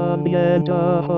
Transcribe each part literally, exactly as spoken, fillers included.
Ambienta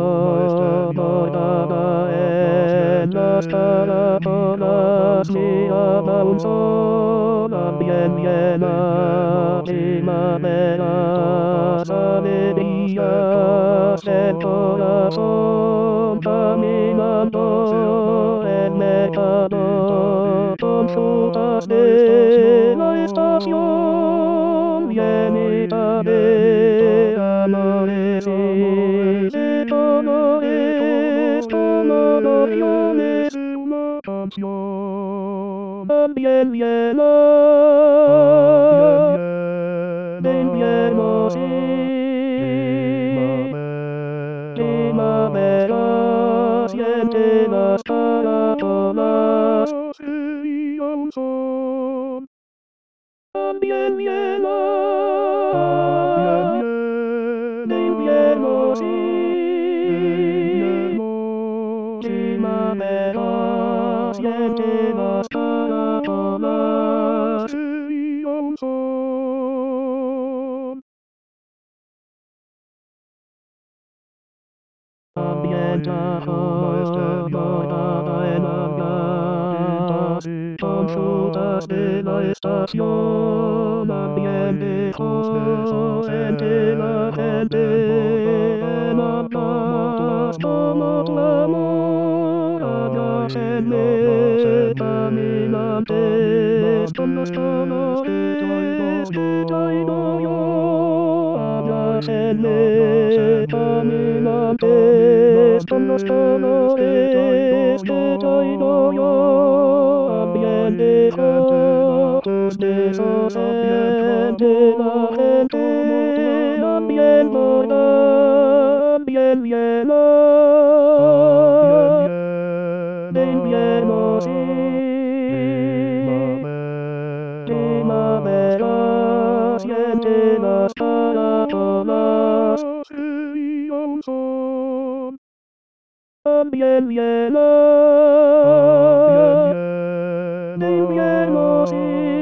homoda en las caracolas ni ama un sol ambienta primaveras alegrías del corazón caminando en mercado consultas de la estación llenita de amores y de colores como emociones de una canción. También llena de invierno y primavera siente las caracolas y un son. También llena de invierno y primavera siente las caracolas y un son. Ambienta homoda en hangares, consultas de la estación, ambiente entre la gente, en ambas como tu amor, abrázame, caminantes, con los colores que traigo yo, abrácenme, caminantes, con los colores que traigo yo, ambiente ojos de esos ambiente la gente, ambiente moda, ambiente lleno de invierno y primavera siente las caracolas y un son. También llena de invierno y